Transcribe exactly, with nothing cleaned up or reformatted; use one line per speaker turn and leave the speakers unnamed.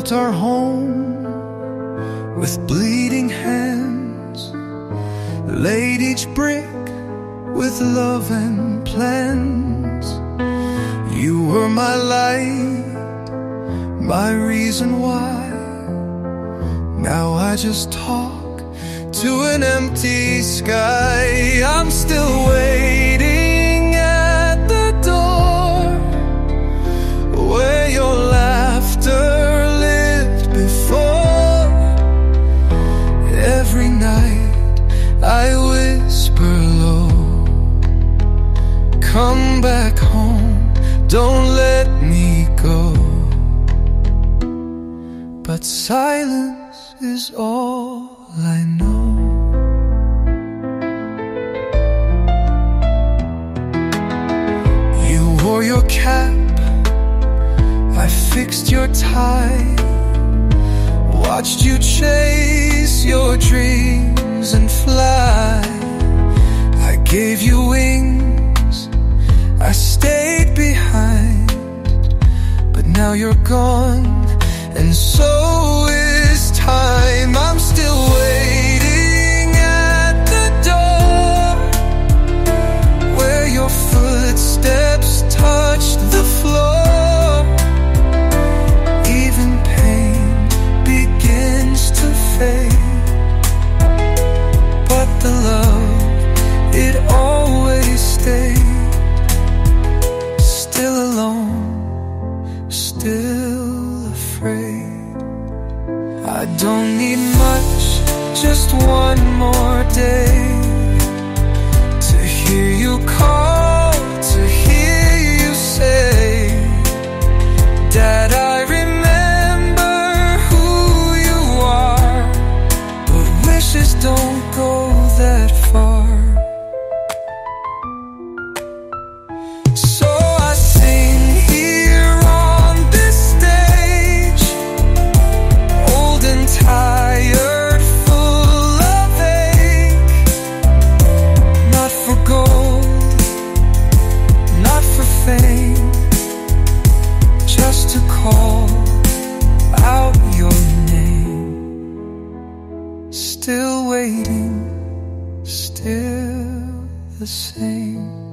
built our home with bleeding hands, laid each brick with love and plans. You were my light, my reason why. Now I just talk to an empty sky. I'm still waiting at the door where your laughter lived before. Every night I whisper low, come back home, don't let me go. But silence is all I know. You wore your cap, I fixed your tie, watched you chase your dreams and fly. I gave you wings, I stayed behind, but now you're gone, and so is time. I'm still waiting at the door where your footsteps touched the floor. Even pain begins to fade, but the love, it always stayed. Still alone, still afraid. I don't need much, just one more day to hear you call, to hear you say, Dad, I remember who you are, but wishes don't go that far. So I sing here on this stage, old and tired, full of ache. Not for gold, not for fame, just to call out your name. Still waiting, still the same.